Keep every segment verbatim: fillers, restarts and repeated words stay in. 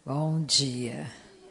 Bom dia.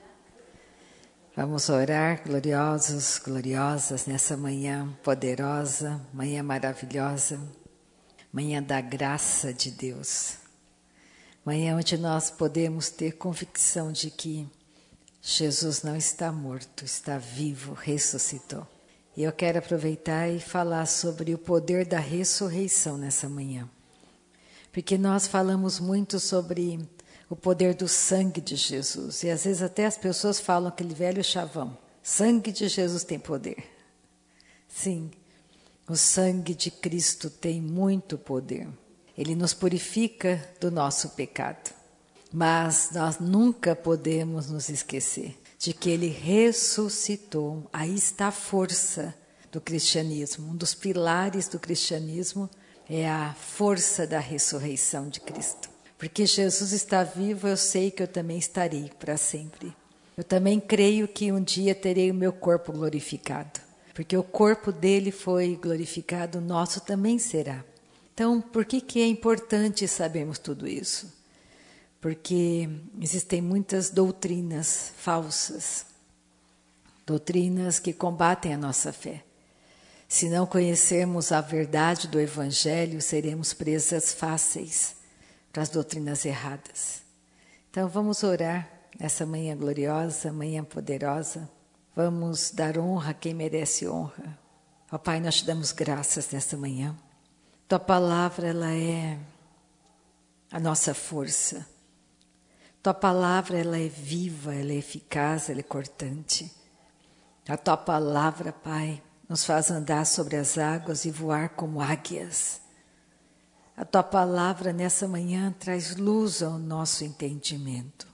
Vamos orar, gloriosos, gloriosas, nessa manhã poderosa, manhã maravilhosa, manhã da graça de Deus. Manhã onde nós podemos ter convicção de que Jesus não está morto, está vivo, ressuscitou. E eu quero aproveitar e falar sobre o poder da ressurreição nessa manhã. Porque nós falamos muito sobre o poder do sangue de Jesus. E às vezes até as pessoas falam aquele velho chavão. Sangue de Jesus tem poder. Sim, o sangue de Cristo tem muito poder. Ele nos purifica do nosso pecado. Mas nós nunca podemos nos esquecer de que Ele ressuscitou. Aí está a força do cristianismo. Um dos pilares do cristianismo é a força da ressurreição de Cristo. Porque Jesus está vivo, eu sei que eu também estarei para sempre. Eu também creio que um dia terei o meu corpo glorificado. Porque o corpo dele foi glorificado, o nosso também será. Então, por que que é importante sabermos tudo isso? Porque existem muitas doutrinas falsas, doutrinas que combatem a nossa fé. Se não conhecermos a verdade do Evangelho, seremos presas fáceis para as doutrinas erradas. Então vamos orar essa manhã gloriosa, manhã poderosa. Vamos dar honra a quem merece honra. Ó Pai, nós te damos graças nessa manhã. Tua palavra, ela é a nossa força. Tua palavra, ela é viva, ela é eficaz, ela é cortante. A tua palavra, Pai, nos faz andar sobre as águas e voar como águias. A tua palavra nessa manhã traz luz ao nosso entendimento.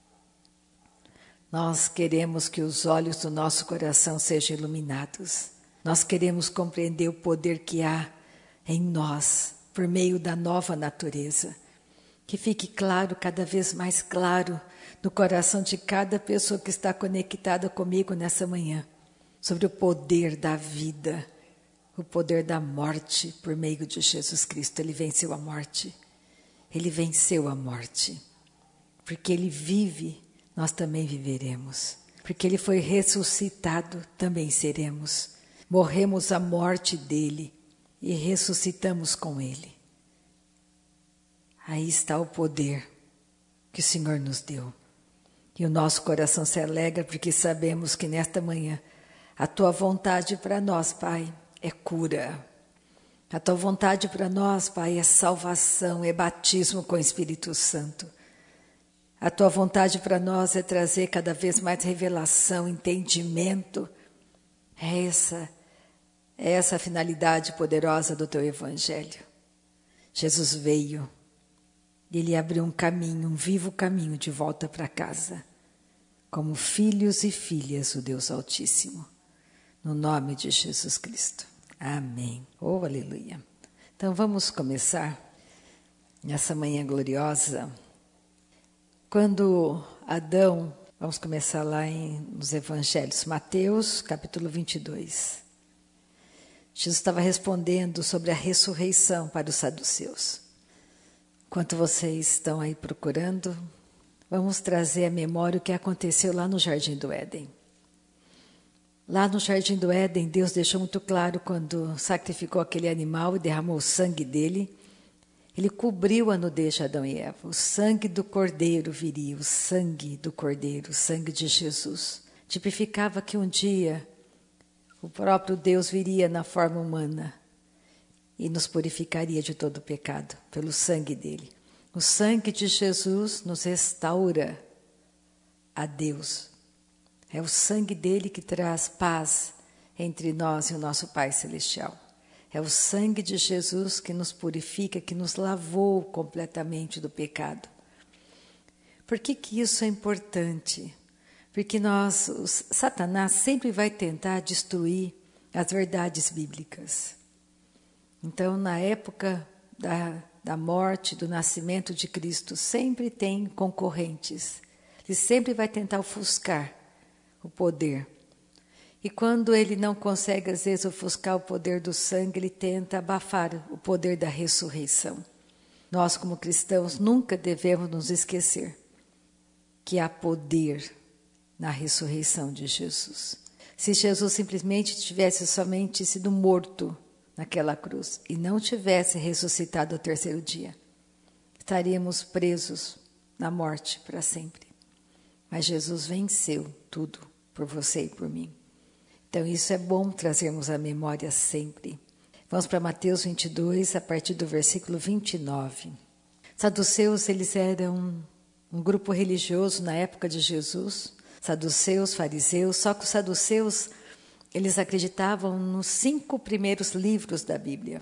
Nós queremos que os olhos do nosso coração sejam iluminados. Nós queremos compreender o poder que há em nós, por meio da nova natureza. Que fique claro, cada vez mais claro, no coração de cada pessoa que está conectada comigo nessa manhã, sobre o poder da vida, o poder da morte por meio de Jesus Cristo. Ele venceu a morte. Ele venceu a morte. Porque Ele vive, nós também viveremos. Porque Ele foi ressuscitado, também seremos. Morremos a morte dEle e ressuscitamos com Ele. Aí está o poder que o Senhor nos deu. E o nosso coração se alegra porque sabemos que nesta manhã a Tua vontade para nós, Pai, é cura. A Tua vontade para nós, Pai, é salvação, é batismo com o Espírito Santo. A Tua vontade para nós é trazer cada vez mais revelação, entendimento. É essa, é essa a finalidade poderosa do Teu Evangelho. Jesus veio. Ele abriu um caminho, um vivo caminho de volta para casa, como filhos e filhas do Deus Altíssimo, no nome de Jesus Cristo. Amém. Oh, aleluia. Então vamos começar nessa manhã gloriosa. Quando Adão, vamos começar lá em, nos Evangelhos, Mateus, capítulo vinte e dois. Jesus estava respondendo sobre a ressurreição para os saduceus. Enquanto vocês estão aí procurando, vamos trazer à memória o que aconteceu lá no Jardim do Éden. Lá no Jardim do Éden, Deus deixou muito claro quando sacrificou aquele animal e derramou o sangue dele. Ele cobriu a nudez de Adão e Eva. O sangue do Cordeiro viria, o sangue do Cordeiro, o sangue de Jesus. Tipificava que um dia o próprio Deus viria na forma humana e nos purificaria de todo o pecado, pelo sangue dele. O sangue de Jesus nos restaura a Deus. É o sangue dele que traz paz entre nós e o nosso Pai Celestial. É o sangue de Jesus que nos purifica, que nos lavou completamente do pecado. Por que que isso é importante? Porque nós, os, Satanás sempre vai tentar destruir as verdades bíblicas. Então, na época da, da morte, do nascimento de Cristo, sempre tem concorrentes. Ele sempre vai tentar ofuscar o poder. E quando ele não consegue, às vezes, ofuscar o poder do sangue, ele tenta abafar o poder da ressurreição. Nós, como cristãos, nunca devemos nos esquecer que que há poder na ressurreição de Jesus. Se Jesus simplesmente tivesse somente sido morto naquela cruz e não tivesse ressuscitado ao terceiro dia, estaríamos presos na morte para sempre. Mas Jesus venceu tudo por você e por mim. Então isso é bom trazermos à memória sempre. Vamos para Mateus vinte e dois, a partir do versículo vinte e nove. Saduceus, eles eram um grupo religioso na época de Jesus. Saduceus, fariseus, só que os saduceus, eles acreditavam nos cinco primeiros livros da Bíblia.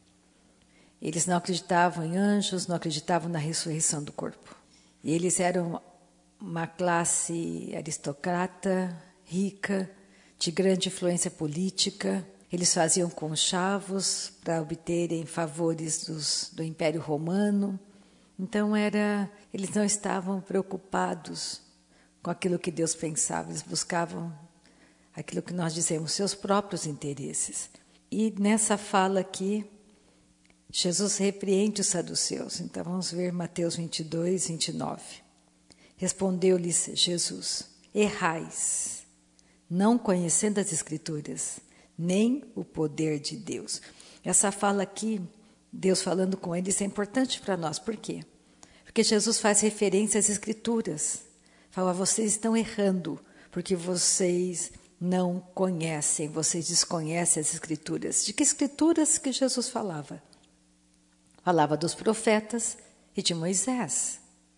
Eles não acreditavam em anjos, não acreditavam na ressurreição do corpo. E eles eram uma classe aristocrata, rica, de grande influência política. Eles faziam conchavos para obterem favores dos, do Império Romano. Então, era, eles não estavam preocupados com aquilo que Deus pensava. Eles buscavam aquilo que nós dizemos, seus próprios interesses. E nessa fala aqui, Jesus repreende os saduceus. Então, vamos ver Mateus vinte e dois, vinte e nove. Respondeu-lhes Jesus: errais, não conhecendo as Escrituras, nem o poder de Deus. Essa fala aqui, Deus falando com eles, é importante para nós. Por quê? Porque Jesus faz referência às Escrituras. Fala, vocês estão errando, porque vocês não conhecem, vocês desconhecem as Escrituras. De que Escrituras que Jesus falava? Falava dos profetas e de Moisés.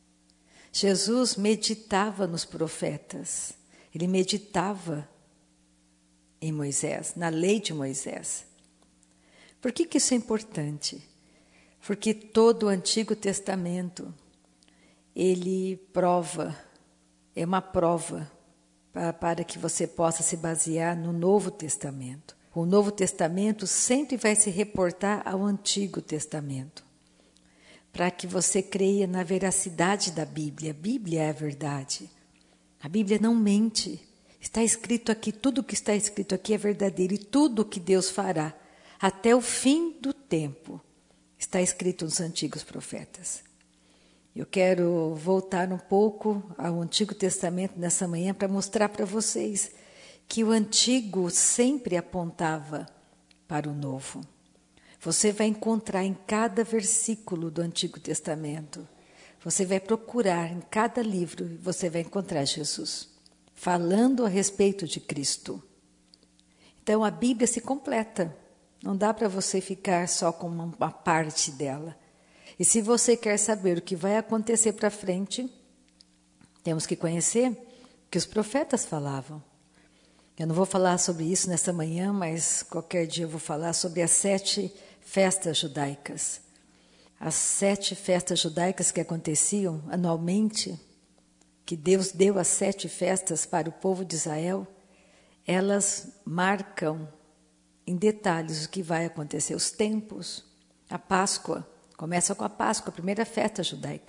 Jesus meditava nos profetas, ele meditava em Moisés, na lei de Moisés. Por que que isso é importante? Porque todo o Antigo Testamento, ele prova, é uma prova para, para que você possa se basear no Novo Testamento. O Novo Testamento sempre vai se reportar ao Antigo Testamento, para que você creia na veracidade da Bíblia. A Bíblia é a verdade. A Bíblia não mente. Está escrito aqui, tudo que está escrito aqui é verdadeiro, e tudo que Deus fará até o fim do tempo está escrito nos antigos profetas. Eu quero voltar um pouco ao Antigo Testamento nessa manhã para mostrar para vocês que o Antigo sempre apontava para o Novo. Você vai encontrar em cada versículo do Antigo Testamento, você vai procurar em cada livro e você vai encontrar Jesus falando a respeito de Cristo. Então a Bíblia se completa, não dá para você ficar só com uma, uma parte dela. E se você quer saber o que vai acontecer para frente, temos que conhecer o que os profetas falavam. Eu não vou falar sobre isso nessa manhã, mas qualquer dia eu vou falar sobre as sete festas judaicas. As sete festas judaicas que aconteciam anualmente, que Deus deu as sete festas para o povo de Israel, elas marcam em detalhes o que vai acontecer. Os tempos, a Páscoa, começa com a Páscoa, a primeira festa judaica.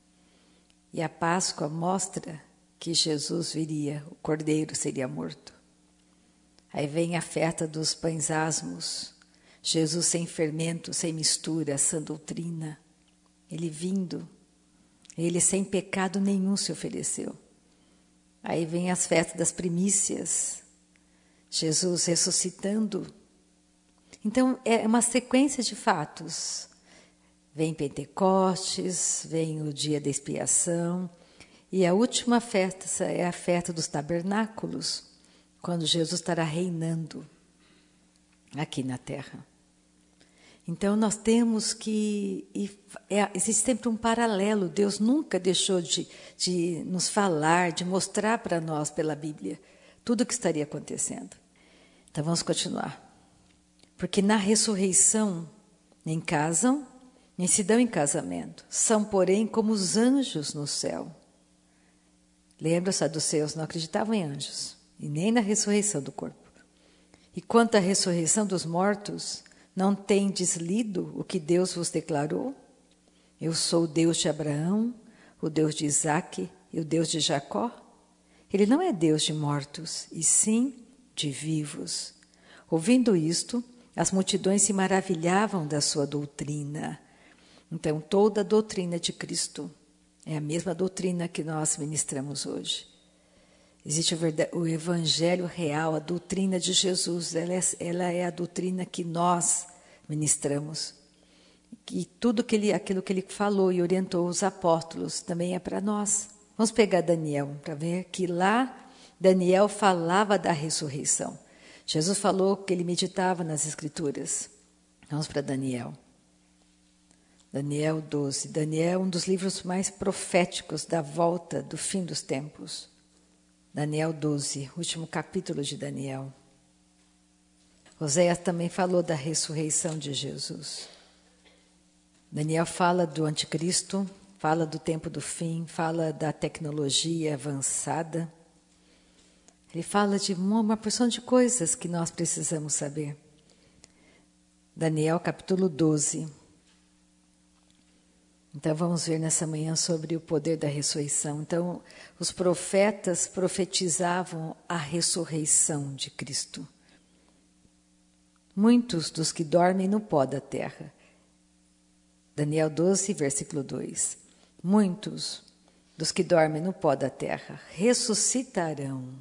E a Páscoa mostra que Jesus viria, o cordeiro seria morto. Aí vem a festa dos pães asmos, Jesus sem fermento, sem mistura, sã doutrina. Ele vindo, ele sem pecado nenhum se ofereceu. Aí vem as festas das primícias, Jesus ressuscitando. Então, é uma sequência de fatos. Vem Pentecostes, vem o dia da expiação, e a última festa é a festa dos tabernáculos, quando Jesus estará reinando aqui na terra. Então, nós temos que... E é, existe sempre um paralelo. Deus nunca deixou de, de nos falar, de mostrar para nós, pela Bíblia, tudo o que estaria acontecendo. Então, vamos continuar. Porque na ressurreição, nem casam, nem se dão em casamento. São, porém, como os anjos no céu. Lembra, os saduceus não acreditavam em anjos, e nem na ressurreição do corpo. E quanto à ressurreição dos mortos, não tendes lido o que Deus vos declarou? Eu sou o Deus de Abraão, o Deus de Isaque e o Deus de Jacó. Ele não é Deus de mortos, e sim de vivos. Ouvindo isto, as multidões se maravilhavam da sua doutrina. Então, toda a doutrina de Cristo É a mesma doutrina que nós ministramos hoje. Existe o, verdade, o Evangelho real, a doutrina de Jesus. Ela é, ela é a doutrina que nós ministramos. E tudo que ele, aquilo que ele falou e orientou os apóstolos também é para nós. Vamos pegar Daniel para ver que lá Daniel falava da ressurreição. Jesus falou que ele meditava nas Escrituras. Vamos para Daniel. Daniel doze. Daniel é um dos livros mais proféticos da volta do fim dos tempos. Daniel doze, último capítulo de Daniel. Oséias também falou da ressurreição de Jesus. Daniel fala do anticristo, fala do tempo do fim, fala da tecnologia avançada. Ele fala de uma, uma porção de coisas que nós precisamos saber. Daniel capítulo doze. Então vamos ver nessa manhã sobre o poder da ressurreição. Então os profetas profetizavam a ressurreição de Cristo. Muitos dos que dormem no pó da terra. Daniel doze, versículo dois. Muitos dos que dormem no pó da terra ressuscitarão,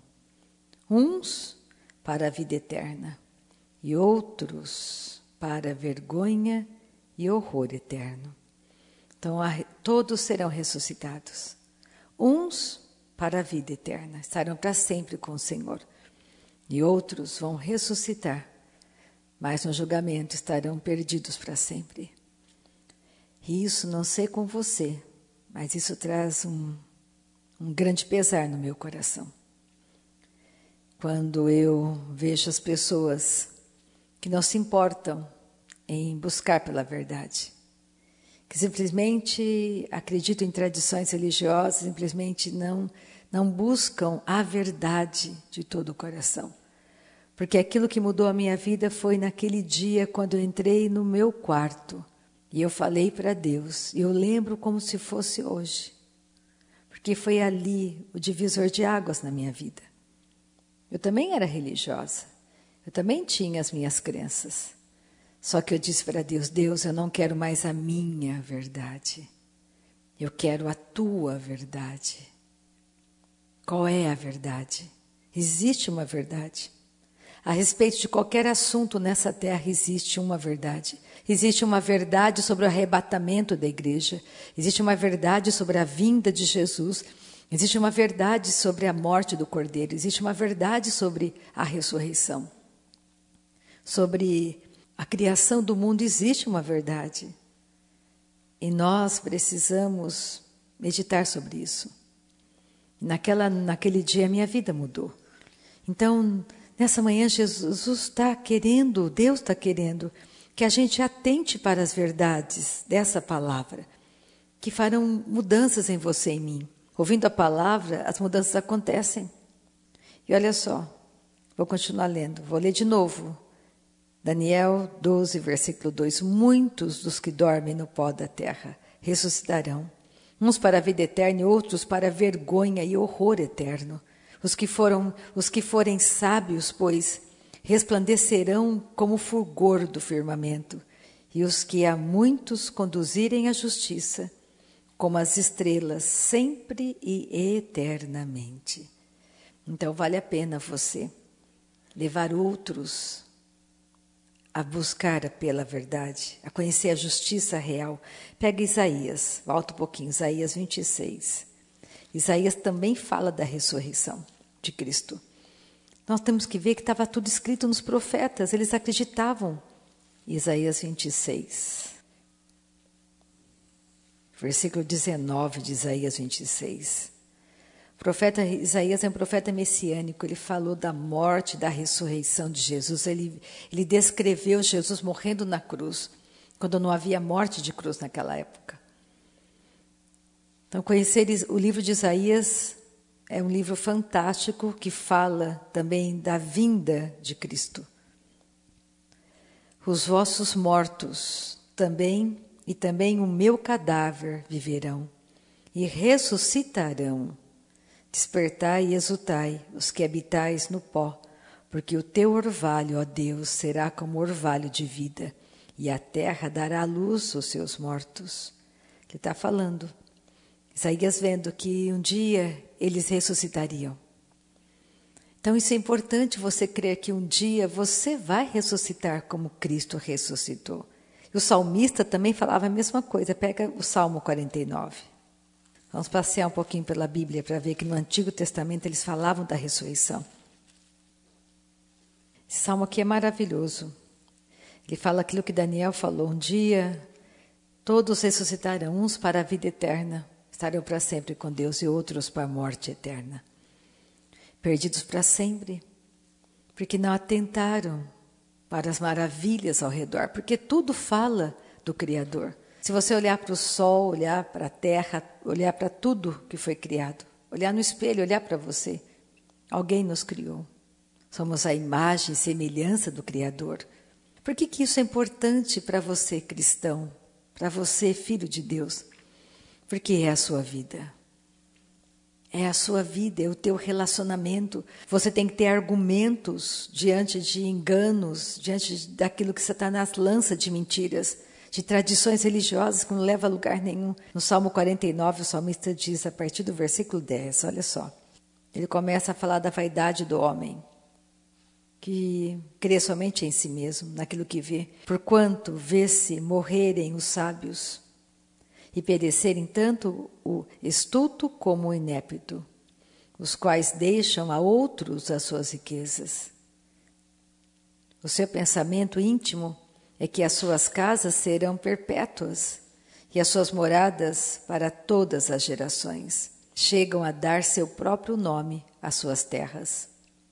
uns para a vida eterna e outros para a vergonha e horror eterno. Então, todos serão ressuscitados. Uns para a vida eterna, estarão para sempre com o Senhor. E outros vão ressuscitar, mas no julgamento estarão perdidos para sempre. E isso não sei com você, mas isso traz um, um grande pesar no meu coração. Quando eu vejo as pessoas que não se importam em buscar pela verdade, que simplesmente acreditam em tradições religiosas, simplesmente não, não buscam a verdade de todo o coração. Porque aquilo que mudou a minha vida foi naquele dia quando eu entrei no meu quarto e eu falei para Deus, e eu lembro como se fosse hoje, porque foi ali o divisor de águas na minha vida. Eu também era religiosa, eu também tinha as minhas crenças. Só que eu disse para Deus, Deus, eu não quero mais a minha verdade. Eu quero a tua verdade. Qual é a verdade? Existe uma verdade. A respeito de qualquer assunto nessa terra, existe uma verdade. Existe uma verdade sobre o arrebatamento da igreja. Existe uma verdade sobre a vinda de Jesus. Existe uma verdade sobre a morte do Cordeiro. Existe uma verdade sobre a ressurreição. Sobre a criação do mundo, existe uma verdade. E nós precisamos meditar sobre isso. Naquela, naquele dia, a minha vida mudou. Então, nessa manhã, Jesus está querendo, Deus está querendo, que a gente atente para as verdades dessa palavra, que farão mudanças em você e em mim. Ouvindo a palavra, as mudanças acontecem. E olha só, vou continuar lendo, vou ler de novo. Daniel doze, versículo dois. Muitos dos que dormem no pó da terra ressuscitarão, uns para a vida eterna e outros para a vergonha e horror eterno. Os que, foram, os que forem sábios, pois, resplandecerão como o fulgor do firmamento, e os que a muitos conduzirem à justiça, como as estrelas, sempre e eternamente. Então, vale a pena você levar outros a buscar pela verdade, a conhecer a justiça real. Pega Isaías, volta um pouquinho, Isaías vinte e seis. Isaías também fala da ressurreição de Cristo. Nós temos que ver que estava tudo escrito nos profetas, eles acreditavam. Isaías vinte e seis. Versículo dezenove de Isaías vinte e seis. O profeta Isaías é um profeta messiânico, ele falou da morte, da ressurreição de Jesus, ele, ele descreveu Jesus morrendo na cruz, quando não havia morte de cruz naquela época. Então, conhecer o livro de Isaías é um livro fantástico que fala também da vinda de Cristo. Os vossos mortos também, e também o meu cadáver viverão, e ressuscitarão. Despertai e exultai, os que habitais no pó, porque o teu orvalho, ó Deus, será como orvalho de vida, e a terra dará à luz os seus mortos. Ele está falando Isaías vendo que um dia eles ressuscitariam. Então isso é importante, você crer que um dia você vai ressuscitar como Cristo ressuscitou. E o salmista também falava a mesma coisa. Pega o Salmo quarenta e nove. Vamos passear um pouquinho pela Bíblia para ver que no Antigo Testamento eles falavam da ressurreição. Esse salmo aqui é maravilhoso. Ele fala aquilo que Daniel falou. Um dia todos ressuscitarão, uns para a vida eterna, estarão para sempre com Deus, e outros para a morte eterna. Perdidos para sempre, porque não atentaram para as maravilhas ao redor, porque tudo fala do Criador. Se você olhar para o sol, olhar para a terra, olhar para tudo que foi criado, olhar no espelho, olhar para você, alguém nos criou. Somos a imagem e semelhança do Criador. Por que que isso é importante para você, cristão? Para você, filho de Deus? Porque é a sua vida. É a sua vida, é o teu relacionamento. Você tem que ter argumentos diante de enganos, diante daquilo que Satanás lança de mentiras, de tradições religiosas que não levam a lugar nenhum. No Salmo quarenta e nove, o salmista diz, a partir do versículo dez, olha só. Ele começa a falar da vaidade do homem, que crê somente em si mesmo, naquilo que vê. Porquanto vê-se morrerem os sábios e perecerem tanto o estulto como o inepto, os quais deixam a outros as suas riquezas. O seu pensamento íntimo é que as suas casas serão perpétuas e as suas moradas para todas as gerações. Chegam a dar seu próprio nome às suas terras.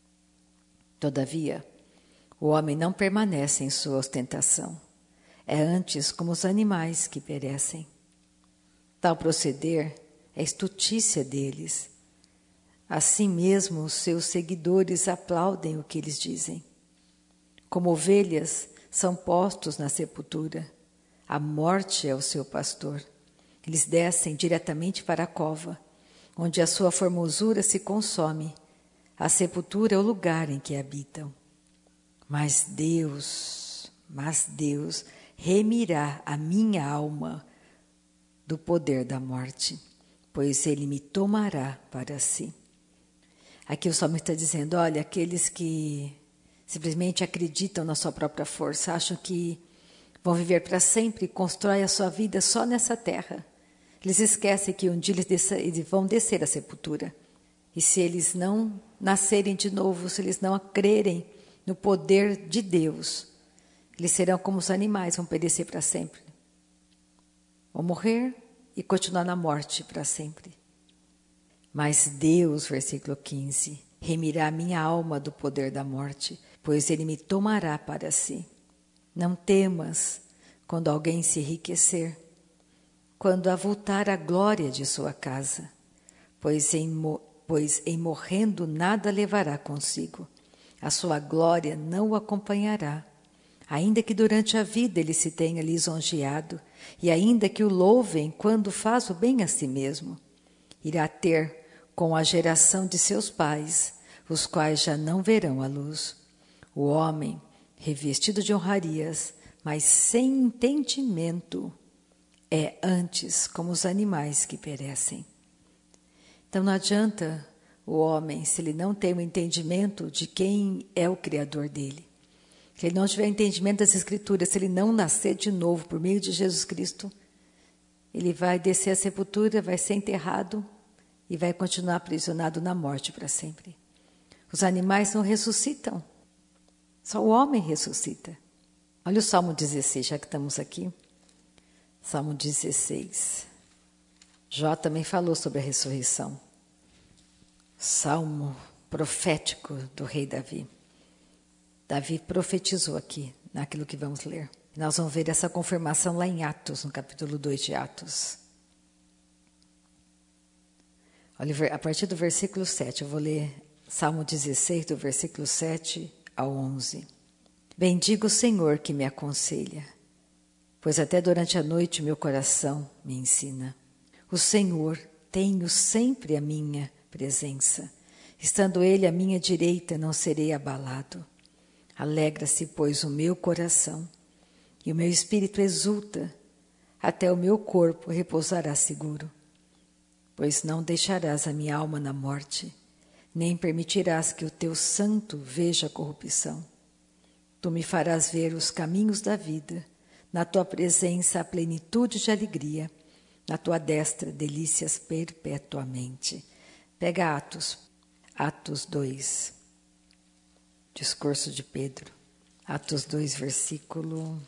Todavia, o homem não permanece em sua ostentação. É antes como os animais que perecem. Tal proceder é estutícia deles. Assim mesmo, os seus seguidores aplaudem o que eles dizem. Como ovelhas, são postos na sepultura. A morte é o seu pastor. Eles descem diretamente para a cova, onde a sua formosura se consome. A sepultura é o lugar em que habitam. Mas Deus, mas Deus remirá a minha alma do poder da morte, pois Ele me tomará para si. Aqui o salmista está dizendo, olha, aqueles que simplesmente acreditam na sua própria força, acham que vão viver para sempre e constroem a sua vida só nessa terra. Eles esquecem que um dia eles, desça, eles vão descer à sepultura. E se eles não nascerem de novo, se eles não crerem no poder de Deus, eles serão como os animais, vão perecer para sempre. Vão morrer e continuar na morte para sempre. Mas Deus, versículo quinze, remirá a minha alma do poder da morte, pois Ele me tomará para si. Não temas quando alguém se enriquecer, quando avultar a glória de sua casa, pois em, pois em morrendo nada levará consigo. A sua glória não o acompanhará. Ainda que durante a vida ele se tenha lisonjeado, e ainda que o louvem quando faz o bem a si mesmo, irá ter com a geração de seus pais, os quais já não verão a luz. O homem, revestido de honrarias, mas sem entendimento, é antes como os animais que perecem. Então não adianta o homem, se ele não tem o entendimento de quem é o Criador dele, se ele não tiver entendimento das Escrituras, se ele não nascer de novo por meio de Jesus Cristo, ele vai descer à sepultura, vai ser enterrado e vai continuar aprisionado na morte para sempre. Os animais não ressuscitam, só o homem ressuscita. Olha o Salmo dezesseis, já que estamos aqui. Salmo dezesseis. Jó também falou sobre a ressurreição. Salmo profético do rei Davi. Davi profetizou aqui, naquilo que vamos ler. Nós vamos ver essa confirmação lá em Atos, no capítulo dois de Atos. Olha, a partir do versículo sete, eu vou ler Salmo dezesseis, do versículo sete ao onze. Bendigo o Senhor que me aconselha, pois até durante a noite meu coração me ensina. O Senhor tenho sempre a minha presença. Estando Ele à minha direita, não serei abalado. Alegra-se, pois, o meu coração, e o meu espírito exulta, até o meu corpo repousará seguro. pois não deixarás a minha alma na morte, nem permitirás que o teu santo veja a corrupção. Tu me farás ver os caminhos da vida, na tua presença a plenitude de alegria, na tua destra delícias perpetuamente. Pega Atos, Atos dois, discurso de Pedro, Atos dois, versículo,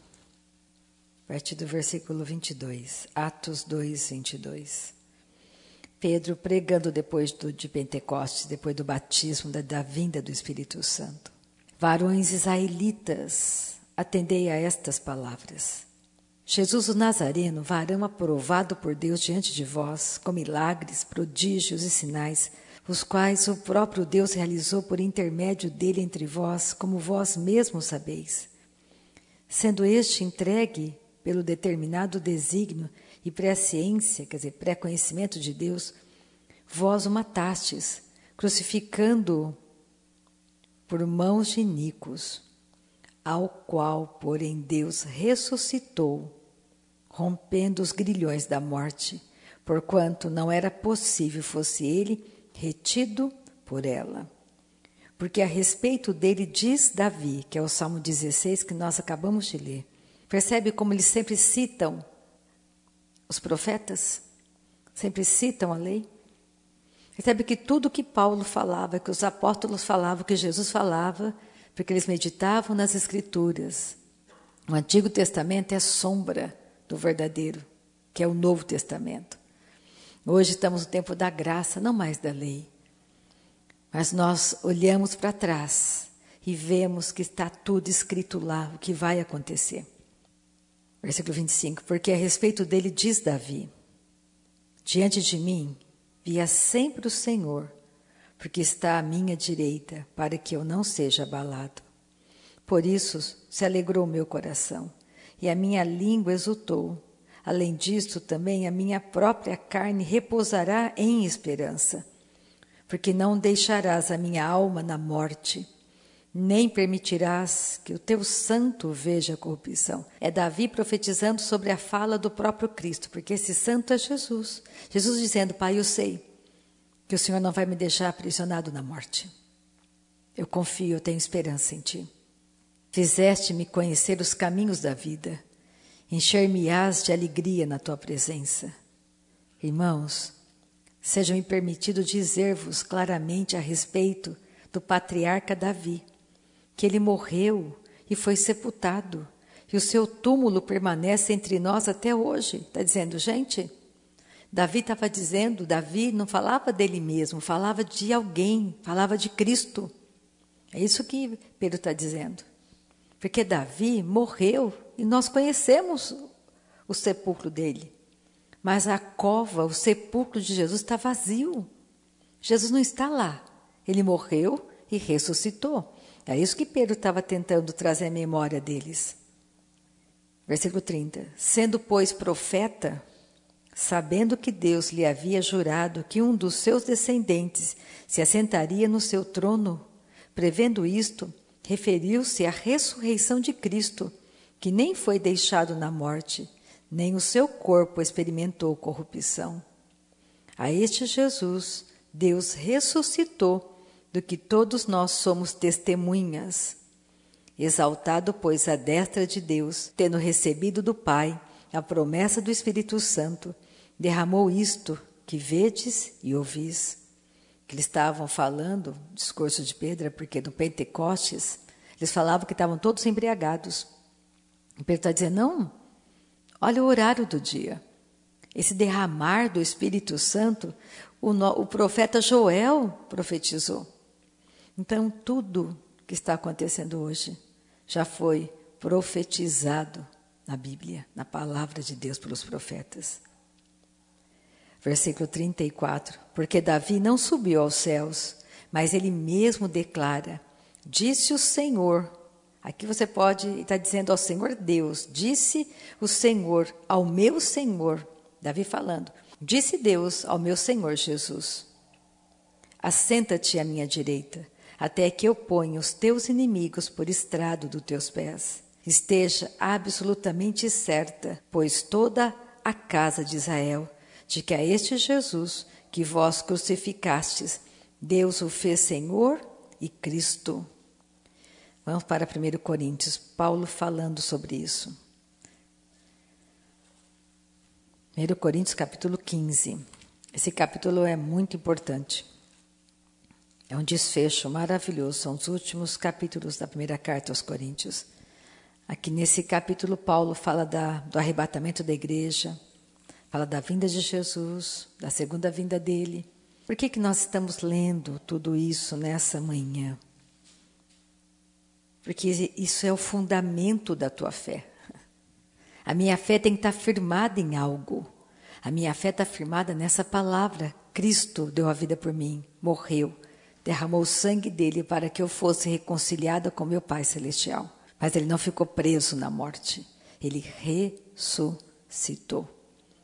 a partir do versículo vinte e dois, Atos dois, vinte e dois. Pedro pregando depois do, de Pentecostes, depois do batismo, da, da vinda do Espírito Santo. Varões israelitas, atendei a estas palavras. Jesus o Nazareno, varão aprovado por Deus diante de vós, com milagres, prodígios e sinais, os quais o próprio Deus realizou por intermédio dele entre vós, como vós mesmos sabeis. Sendo este entregue pelo determinado desígnio e presciência, quer dizer, pré-conhecimento de Deus, vós o matastes, crucificando-o por mãos de iníquos, ao qual, porém, Deus ressuscitou, rompendo os grilhões da morte, porquanto não era possível fosse ele retido por ela. Porque a respeito dele diz Davi, que é o Salmo dezesseis que nós acabamos de ler. Percebe como eles sempre citam os profetas? Sempre citam a lei? Percebe que tudo que Paulo falava, que os apóstolos falavam, que Jesus falava, porque eles meditavam nas Escrituras. O Antigo Testamento é sombra do verdadeiro, que é o Novo Testamento. Hoje estamos no tempo da graça, não mais da lei. Mas nós olhamos para trás e vemos que está tudo escrito lá, o que vai acontecer. Versículo vinte e cinco. Porque a respeito dele diz Davi: diante de mim via sempre o Senhor, porque está à minha direita, para que eu não seja abalado. Por isso se alegrou o meu coração, e a minha língua exultou. Além disto, também a minha própria carne repousará em esperança, porque não deixarás a minha alma na morte, nem permitirás que o teu santo veja a corrupção. É Davi profetizando sobre a fala do próprio Cristo, porque esse santo é Jesus. Jesus dizendo: Pai, eu sei que o Senhor não vai me deixar aprisionado na morte. Eu confio, eu tenho esperança em Ti. Fizeste-me conhecer os caminhos da vida. Encher-me-ás de alegria na Tua presença. Irmãos, seja-me permitido dizer-vos claramente a respeito do patriarca Davi, que ele morreu e foi sepultado, e o seu túmulo permanece entre nós até hoje. Está dizendo, gente, Davi estava dizendo, Davi não falava dele mesmo, falava de alguém, falava de Cristo. É isso que Pedro está dizendo. Porque Davi morreu e nós conhecemos o sepulcro dele. Mas a cova, o sepulcro de Jesus está vazio. Jesus não está lá. Ele morreu e ressuscitou. É isso que Pedro estava tentando trazer à memória deles. Versículo trinta. Sendo, pois, profeta, sabendo que Deus lhe havia jurado que um dos seus descendentes se assentaria no seu trono, prevendo isto, referiu-se à ressurreição de Cristo, que nem foi deixado na morte, nem o seu corpo experimentou corrupção. A este Jesus, Deus ressuscitou, do que todos nós somos testemunhas. Exaltado, pois, à destra de Deus, tendo recebido do Pai a promessa do Espírito Santo, derramou isto que vedes e ouvis. Que eles estavam falando, o discurso de Pedro, porque no Pentecostes, eles falavam que estavam todos embriagados. E Pedro está dizendo, não, olha o horário do dia. Esse derramar do Espírito Santo, o, no, o profeta Joel profetizou. Então, tudo que está acontecendo hoje já foi profetizado na Bíblia, na palavra de Deus pelos profetas. Versículo trinta e quatro. Porque Davi não subiu aos céus, mas ele mesmo declara, disse o Senhor. Aqui você pode estar dizendo ao Senhor Deus, disse o Senhor ao meu Senhor, Davi falando, disse Deus ao meu Senhor Jesus, assenta-te à minha direita, até que eu ponha os teus inimigos por estrado dos teus pés. Esteja absolutamente certa, pois toda a casa de Israel, de que a este Jesus, que vós crucificastes, Deus o fez Senhor e Cristo. Vamos para primeiro Coríntios, Paulo falando sobre isso. primeiro Coríntios, capítulo quinze. Esse capítulo é muito importante. É um desfecho maravilhoso. São os últimos capítulos da primeira carta aos Coríntios. Aqui nesse capítulo, Paulo fala da, do arrebatamento da igreja, fala da vinda de Jesus, da segunda vinda dele. Por que que nós estamos lendo tudo isso nessa manhã? Porque isso é o fundamento da tua fé. A minha fé tem que estar firmada em algo. A minha fé está firmada nessa palavra. Cristo deu a vida por mim, morreu, derramou o sangue dele para que eu fosse reconciliada com meu Pai Celestial. Mas ele não ficou preso na morte. Ele ressuscitou.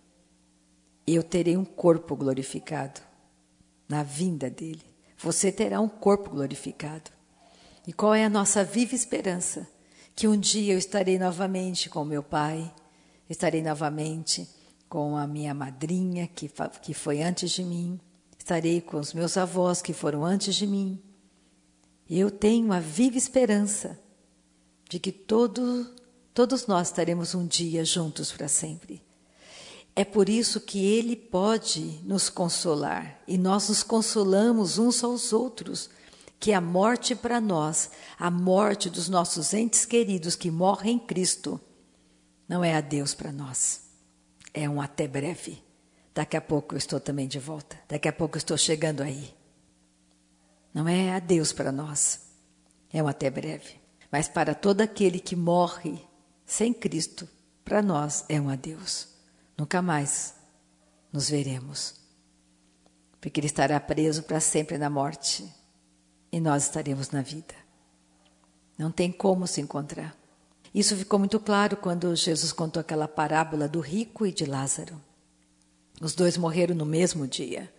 Eu terei um corpo glorificado na vinda dele. Você terá um corpo glorificado. E qual é a nossa viva esperança? Que um dia eu estarei novamente com meu pai, estarei novamente com a minha madrinha, que, que foi antes de mim, estarei com os meus avós, que foram antes de mim. Eu tenho a viva esperança de que todo, todos nós estaremos um dia juntos para sempre. É por isso que Ele pode nos consolar, e nós nos consolamos uns aos outros, que a morte para nós, a morte dos nossos entes queridos que morrem em Cristo, não é adeus para nós, é um até breve. Daqui a pouco eu estou também de volta, daqui a pouco eu estou chegando aí. Não é adeus para nós, é um até breve. Mas para todo aquele que morre sem Cristo, para nós é um adeus. Nunca mais nos veremos, porque ele estará preso para sempre na morte e nós estaremos na vida. Não tem como se encontrar. Isso ficou muito claro quando Jesus contou aquela parábola do rico e de Lázaro. Os dois morreram no mesmo dia.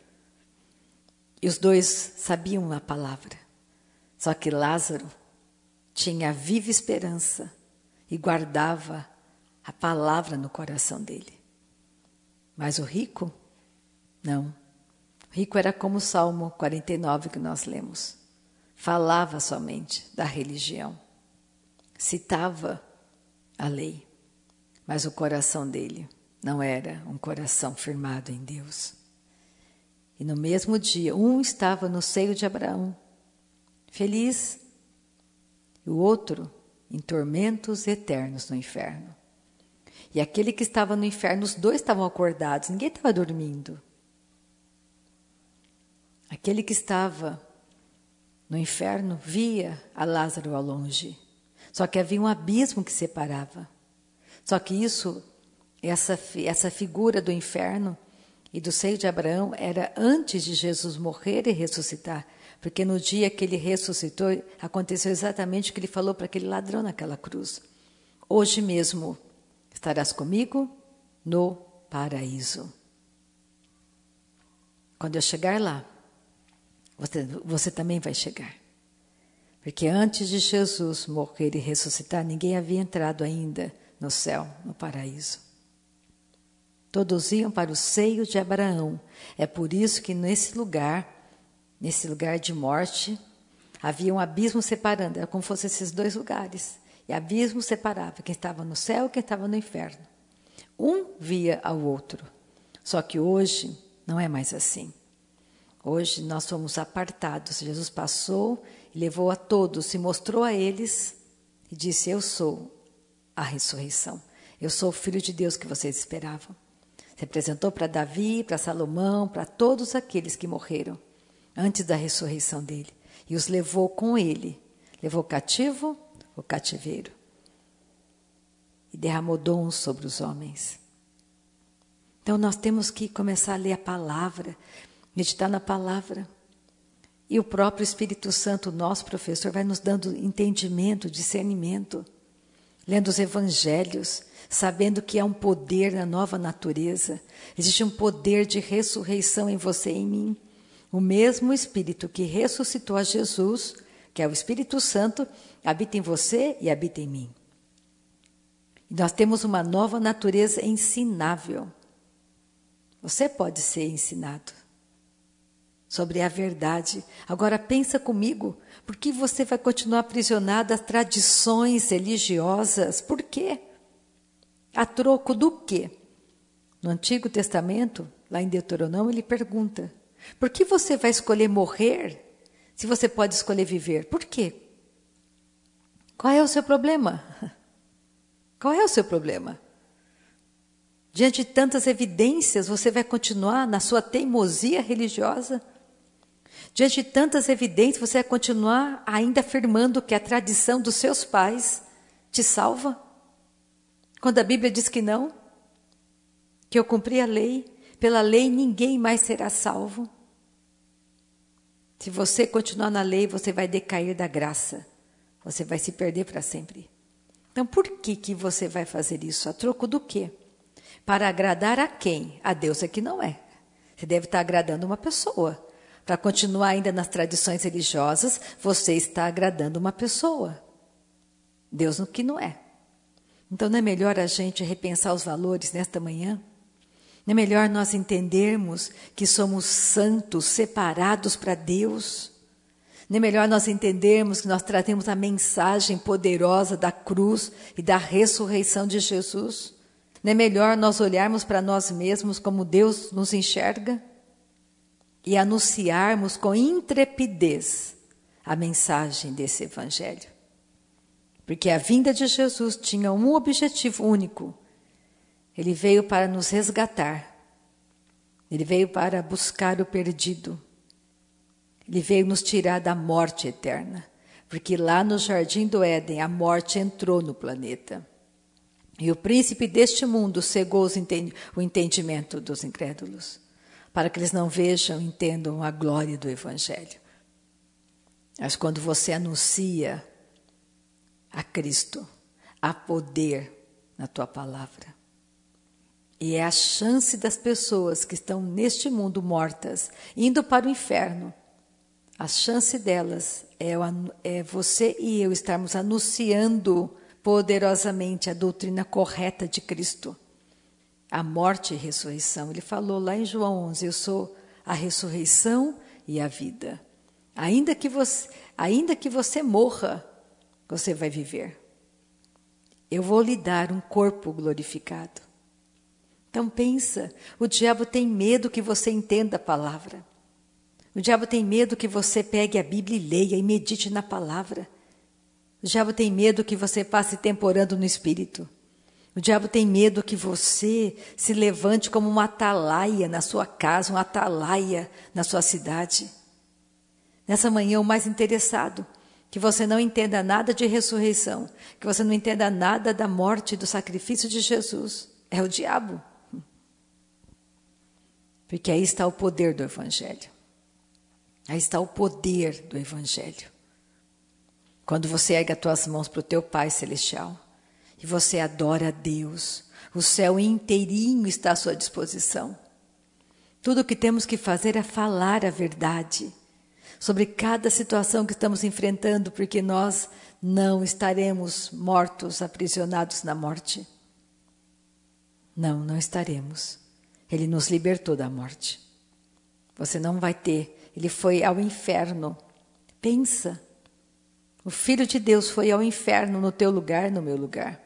E os dois sabiam a palavra. Só que Lázaro tinha viva esperança e guardava a palavra no coração dele. Mas o rico, não. O rico era como o Salmo quarenta e nove que nós lemos. Falava somente da religião. Citava a lei. Mas o coração dele não era um coração firmado em Deus. E no mesmo dia, um estava no seio de Abraão, feliz, e o outro em tormentos eternos no inferno. E aquele que estava no inferno, os dois estavam acordados, ninguém estava dormindo. Aquele que estava no inferno via a Lázaro ao longe. Só que havia um abismo que separava. Só que isso, essa, essa figura do inferno e do seio de Abraão era antes de Jesus morrer e ressuscitar. Porque no dia que ele ressuscitou, aconteceu exatamente o que ele falou para aquele ladrão naquela cruz. Hoje mesmo estarás comigo no paraíso. Quando eu chegar lá, você, você também vai chegar. Porque antes de Jesus morrer e ressuscitar, ninguém havia entrado ainda no céu, no paraíso. Todos iam para o seio de Abraão. É por isso que nesse lugar, nesse lugar de morte, havia um abismo separando. Era como se fossem esses dois lugares. E abismo separava quem estava no céu e quem estava no inferno. Um via ao outro. Só que hoje não é mais assim. Hoje nós somos apartados. Jesus passou e levou a todos, se mostrou a eles e disse: eu sou a ressurreição. Eu sou o Filho de Deus que vocês esperavam. Se apresentou para Davi, para Salomão, para todos aqueles que morreram antes da ressurreição dele. E os levou com ele. Levou cativo o cativeiro. E derramou dons sobre os homens. Então nós temos que começar a ler a palavra, meditar na palavra. E o próprio Espírito Santo, nosso professor, vai nos dando entendimento, discernimento. Lendo os evangelhos, sabendo que há um poder na nova natureza. Existe um poder de ressurreição em você e em mim. O mesmo Espírito que ressuscitou a Jesus, que é o Espírito Santo, habita em você e habita em mim. E nós temos uma nova natureza ensinável. Você pode ser ensinado. sobre a verdade. Agora pensa comigo, por que você vai continuar aprisionado às tradições religiosas? Por quê? A troco do quê? No Antigo Testamento, lá em Deuteronômio, ele pergunta: por que você vai escolher morrer se você pode escolher viver? Por quê? Qual é o seu problema? Qual é o seu problema? Diante de tantas evidências, você vai continuar na sua teimosia religiosa? Diante de tantas evidências, você vai continuar ainda afirmando que a tradição dos seus pais te salva? Quando a Bíblia diz que não, que eu cumpri a lei, pela lei ninguém mais será salvo. Se você continuar na lei, você vai decair da graça, você vai se perder para sempre. Então, por que que você vai fazer isso? A troco do quê? Para agradar a quem? A Deus é que não é. Você deve estar agradando uma pessoa. Para continuar ainda nas tradições religiosas, você está agradando uma pessoa. Deus no que não é. Então não é melhor a gente repensar os valores nesta manhã? Não é melhor nós entendermos que somos santos, separados para Deus? Não é melhor nós entendermos que nós trazemos a mensagem poderosa da cruz e da ressurreição de Jesus? Não é melhor nós olharmos para nós mesmos como Deus nos enxerga? E anunciarmos com intrepidez a mensagem desse Evangelho? Porque a vinda de Jesus tinha um objetivo único. Ele veio para nos resgatar. Ele veio para buscar o perdido. Ele veio nos tirar da morte eterna. Porque lá no Jardim do Éden, a morte entrou no planeta. E o príncipe deste mundo cegou os enten- o entendimento dos incrédulos, para que eles não vejam e entendam a glória do Evangelho. Mas quando você anuncia a Cristo, há poder na tua palavra. E é a chance das pessoas que estão neste mundo mortas, indo para o inferno. A chance delas é, é você e eu estarmos anunciando poderosamente a doutrina correta de Cristo. A morte e a ressurreição. Ele falou lá em João onze, eu sou a ressurreição e a vida. Ainda que você, ainda que você morra, você vai viver. Eu vou lhe dar um corpo glorificado. Então pensa, o diabo tem medo que você entenda a palavra. O diabo tem medo que você pegue a Bíblia e leia e medite na palavra. O diabo tem medo que você passe tempo orando no Espírito. O diabo tem medo que você se levante como uma atalaia na sua casa, uma atalaia na sua cidade. Nessa manhã, o mais interessado, que você não entenda nada de ressurreição, que você não entenda nada da morte e do sacrifício de Jesus, é o diabo. Porque aí está o poder do Evangelho. Aí está o poder do Evangelho. Quando você ergue as tuas mãos para o teu Pai Celestial e você adora a Deus, o céu inteirinho está à sua disposição. Tudo o que temos que fazer é falar a verdade sobre cada situação que estamos enfrentando, porque nós não estaremos mortos, aprisionados na morte. Não, não estaremos. Ele nos libertou da morte. Você não vai ter. Ele foi ao inferno. Pensa. O Filho de Deus foi ao inferno no teu lugar, no meu lugar.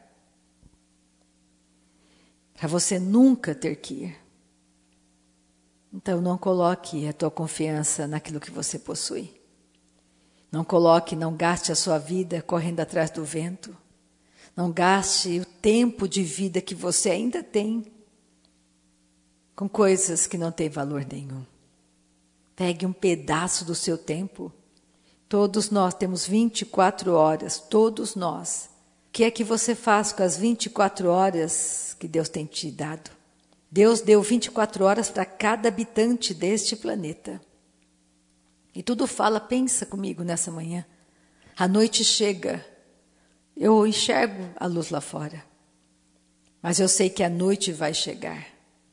Para você nunca ter que ir. Então não coloque a tua confiança naquilo que você possui. Não coloque, não gaste a sua vida correndo atrás do vento. Não gaste o tempo de vida que você ainda tem com coisas que não têm valor nenhum. Pegue um pedaço do seu tempo. Todos nós temos vinte e quatro horas, todos nós. O que é que você faz com as vinte e quatro horas que Deus tem te dado? Deus deu vinte e quatro horas para cada habitante deste planeta. E tudo fala, pensa comigo nessa manhã. A noite chega, eu enxergo a luz lá fora, mas eu sei que a noite vai chegar.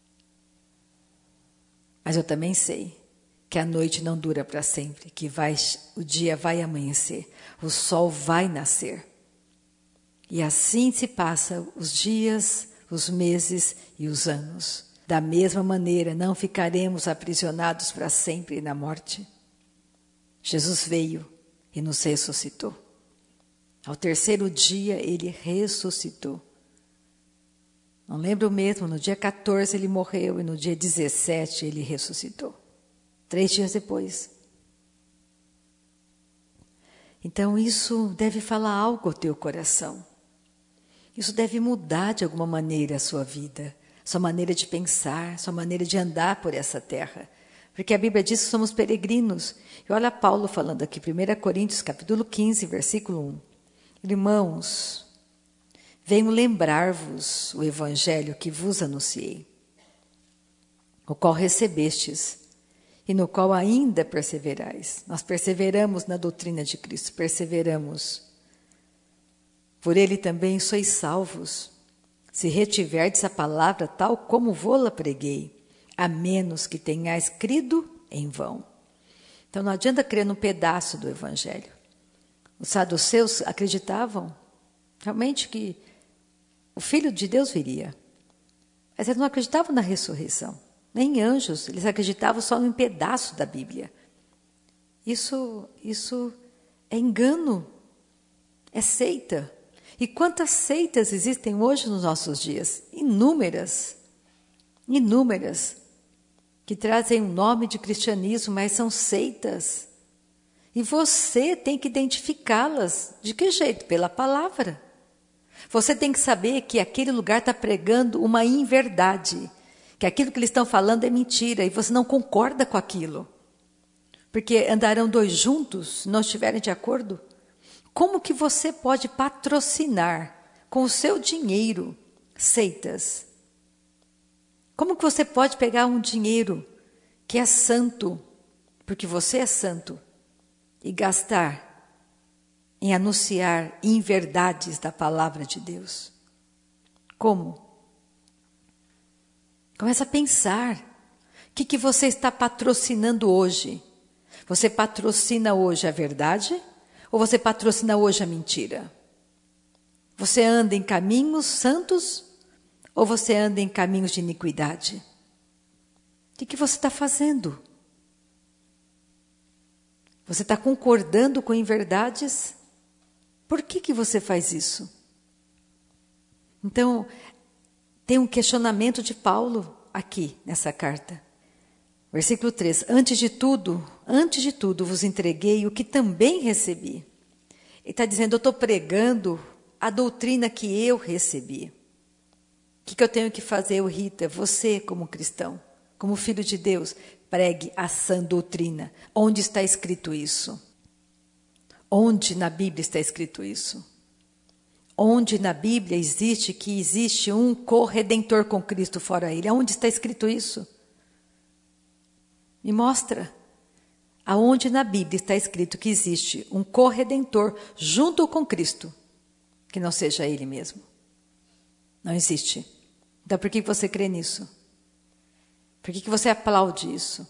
Mas eu também sei que a noite não dura para sempre, que vai, o dia vai amanhecer, o sol vai nascer. E assim se passa os dias, os meses e os anos. Da mesma maneira, não ficaremos aprisionados para sempre na morte. Jesus veio e nos ressuscitou. Ao terceiro dia, ele ressuscitou. Não lembro mesmo, no dia quatorze ele morreu e no dia dezessete ele ressuscitou. Três dias depois. Então isso deve falar algo ao teu coração. Isso deve mudar de alguma maneira a sua vida, sua maneira de pensar, sua maneira de andar por essa terra. Porque a Bíblia diz que somos peregrinos. E olha Paulo falando aqui, primeira Coríntios capítulo quinze, versículo um. Irmãos, venho lembrar-vos o evangelho que vos anunciei, o qual recebestes e no qual ainda perseverais. Nós perseveramos na doutrina de Cristo, perseveramos. Por ele também sois salvos, se retiverdes a palavra tal como vô-la preguei, a menos que tenhais crido em vão. Então não adianta crer num pedaço do evangelho. Os saduceus acreditavam realmente que o Filho de Deus viria. Mas eles não acreditavam na ressurreição, nem em anjos. Eles acreditavam só em um pedaço da Bíblia. Isso, isso é engano, é seita. E quantas seitas existem hoje nos nossos dias? Inúmeras, inúmeras, que trazem o nome de cristianismo, mas são seitas. E você tem que identificá-las. De que jeito? Pela palavra. Você tem que saber que aquele lugar está pregando uma inverdade, que aquilo que eles estão falando é mentira, e você não concorda com aquilo. Porque andarão dois juntos, se não estiverem de acordo. Como que você pode patrocinar com o seu dinheiro seitas? Como que você pode pegar um dinheiro que é santo, porque você é santo, e gastar em anunciar inverdades da palavra de Deus? Como? Começa a pensar. O que, que você está patrocinando hoje? Você patrocina hoje a verdade ou você patrocina hoje a mentira? Você anda em caminhos santos ou você anda em caminhos de iniquidade? O que, que você está fazendo? Você está concordando com inverdades? Por que, que você faz isso? Então, tem um questionamento de Paulo aqui nessa carta. Versículo três. Antes de tudo, antes de tudo vos entreguei o que também recebi. Ele está dizendo, eu estou pregando a doutrina que eu recebi. O que, que eu tenho que fazer, Rita? Você como cristão, como filho de Deus, pregue a sã doutrina. Onde está escrito isso? Onde na Bíblia está escrito isso? Onde na Bíblia existe que existe um corredentor com Cristo fora ele? Onde está escrito isso? Me mostra. Aonde na Bíblia está escrito que existe um corredentor junto com Cristo, que não seja ele mesmo? Não existe. Então por que você crê nisso? Por que você aplaude isso?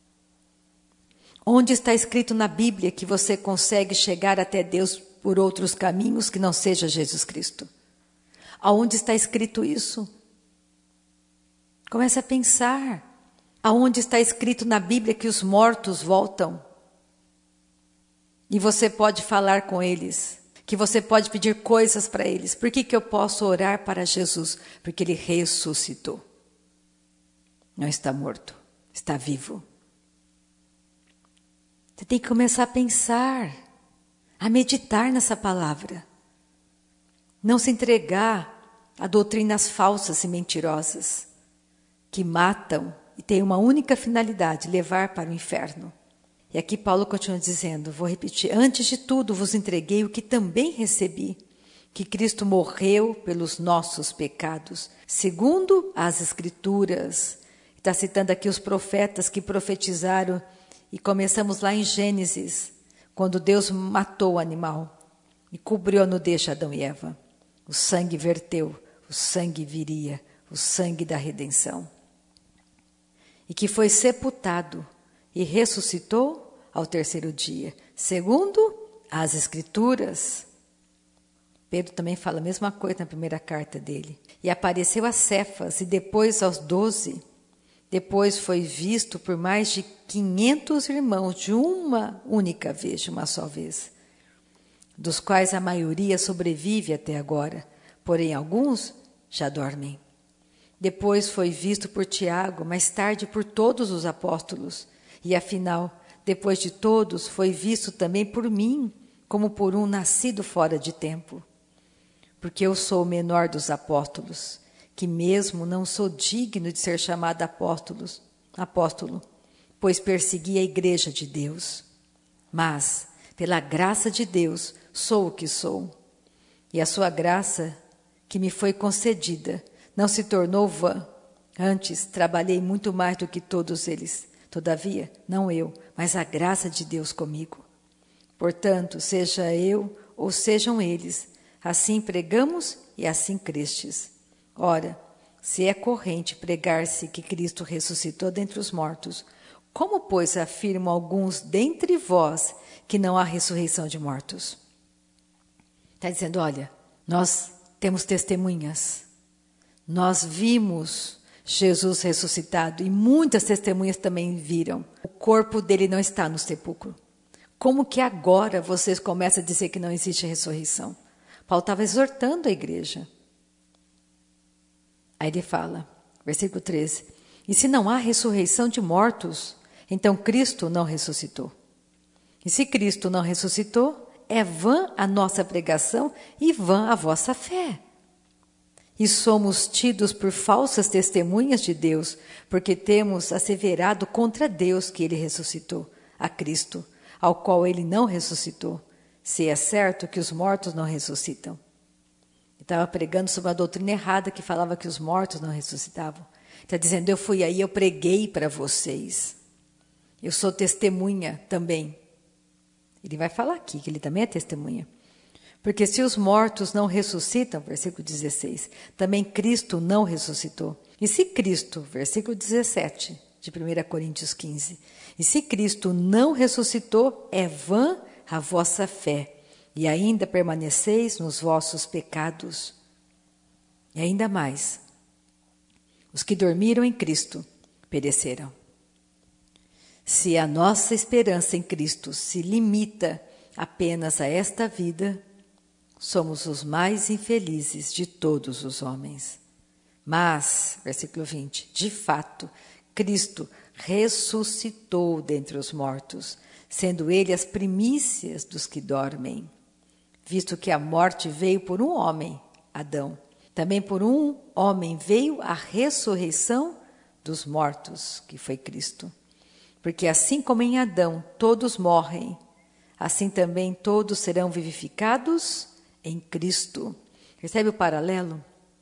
Onde está escrito na Bíblia que você consegue chegar até Deus por outros caminhos que não seja Jesus Cristo? Aonde está escrito isso? Comece a pensar. Aonde está escrito na Bíblia que os mortos voltam? E você pode falar com eles, que você pode pedir coisas para eles. Por que, que eu posso orar para Jesus? Porque ele ressuscitou. Não está morto, está vivo. Você tem que começar a pensar, a meditar nessa palavra. Não se entregar a doutrinas falsas e mentirosas, que matam e têm uma única finalidade, levar para o inferno. E aqui Paulo continua dizendo, vou repetir, antes de tudo vos entreguei o que também recebi, que Cristo morreu pelos nossos pecados, segundo as Escrituras. Está citando aqui os profetas que profetizaram, e começamos lá em Gênesis, quando Deus matou o animal e cobriu a nudez de Adão e Eva. O sangue verteu, o sangue viria, o sangue da redenção. E que foi sepultado e ressuscitou ao terceiro dia, segundo as Escrituras. Pedro também fala a mesma coisa na primeira carta dele. E apareceu a Cefas e depois aos doze. Depois foi visto por mais de quinhentos irmãos de uma única vez, de uma só vez, dos quais a maioria sobrevive até agora, porém alguns já dormem. Depois foi visto por Tiago, mais tarde por todos os apóstolos, e afinal, depois de todos, foi visto também por mim, como por um nascido fora de tempo. Porque eu sou o menor dos apóstolos, que mesmo não sou digno de ser chamado apóstolos, apóstolo, pois persegui a igreja de Deus. Mas, pela graça de Deus, sou o que sou. E a sua graça, que me foi concedida, não se tornou vã. Antes, trabalhei muito mais do que todos eles. Todavia, não eu, mas a graça de Deus comigo. Portanto, seja eu ou sejam eles, assim pregamos e assim crestes. Ora, se é corrente pregar-se que Cristo ressuscitou dentre os mortos, como, pois, afirmam alguns dentre vós que não há ressurreição de mortos? Está dizendo, olha, nós temos testemunhas, nós vimos Jesus ressuscitado e muitas testemunhas também viram. O corpo dele não está no sepulcro. Como que agora vocês começam a dizer que não existe ressurreição? Paulo estava exortando a igreja. Aí ele fala, versículo treze, e se não há ressurreição de mortos, então Cristo não ressuscitou. E se Cristo não ressuscitou, é vã a nossa pregação e vã a vossa fé. E somos tidos por falsas testemunhas de Deus, porque temos asseverado contra Deus que ele ressuscitou, a Cristo, ao qual ele não ressuscitou, se é certo que os mortos não ressuscitam. Estava pregando sobre uma doutrina errada que falava que os mortos não ressuscitavam. Está dizendo, eu fui aí, eu preguei para vocês. Eu sou testemunha também. Ele vai falar aqui que ele também é testemunha. Porque se os mortos não ressuscitam, versículo dezesseis, também Cristo não ressuscitou. E se Cristo, versículo dezessete de primeira Coríntios quinze, e se Cristo não ressuscitou, é vã a vossa fé. E ainda permaneceis nos vossos pecados. E ainda mais, os que dormiram em Cristo pereceram. Se a nossa esperança em Cristo se limita apenas a esta vida, somos os mais infelizes de todos os homens. Mas, versículo vinte, de fato, Cristo ressuscitou dentre os mortos, sendo ele as primícias dos que dormem. Visto que a morte veio por um homem, Adão, também por um homem veio a ressurreição dos mortos, que foi Cristo. Porque assim como em Adão todos morrem, assim também todos serão vivificados em Cristo. Percebe o paralelo?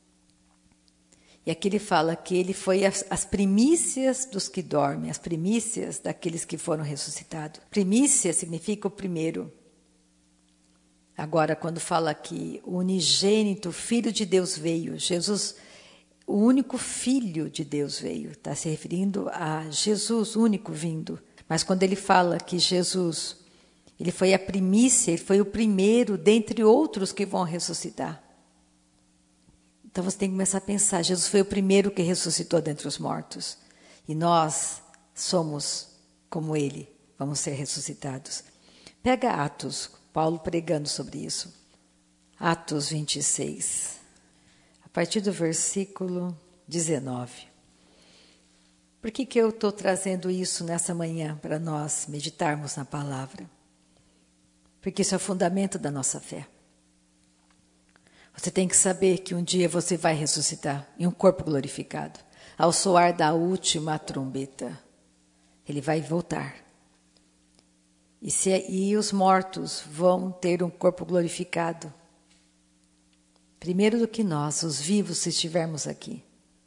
E aqui ele fala que ele foi as, as primícias dos que dormem, as primícias daqueles que foram ressuscitados. Primícia significa o primeiro. Agora, quando fala que o unigênito Filho de Deus veio, Jesus, o único Filho de Deus veio, está se referindo a Jesus, único vindo. Mas quando ele fala que Jesus, ele foi a primícia, ele foi o primeiro dentre outros que vão ressuscitar. Então você tem que começar a pensar, Jesus foi o primeiro que ressuscitou dentre os mortos. E nós somos como ele, vamos ser ressuscitados. Pega Atos, Paulo pregando sobre isso. Atos vinte e seis, a partir do versículo dezenove. Por que que eu estou trazendo isso nessa manhã para nós meditarmos na palavra? Porque isso é o fundamento da nossa fé. Você tem que saber que um dia você vai ressuscitar em um corpo glorificado. Ao soar da última trombeta, ele vai voltar. E, se, e os mortos vão ter um corpo glorificado. Primeiro do que nós, os vivos, se estivermos aqui.